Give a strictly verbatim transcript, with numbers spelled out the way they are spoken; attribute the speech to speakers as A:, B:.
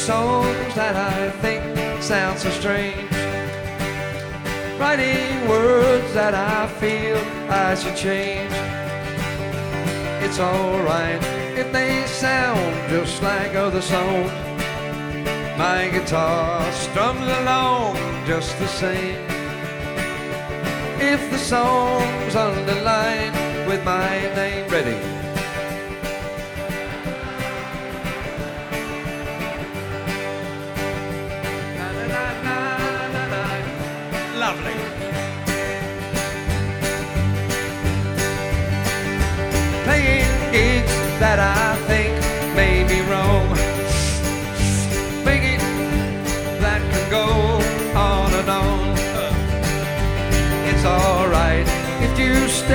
A: songs that I think sound so strange, writing words that I feel I should change. It's alright if they sound just like other songs. My guitar strums along just the same. If the song's underlined with my name, ready.
B: Lovely.
A: Playing gigs that I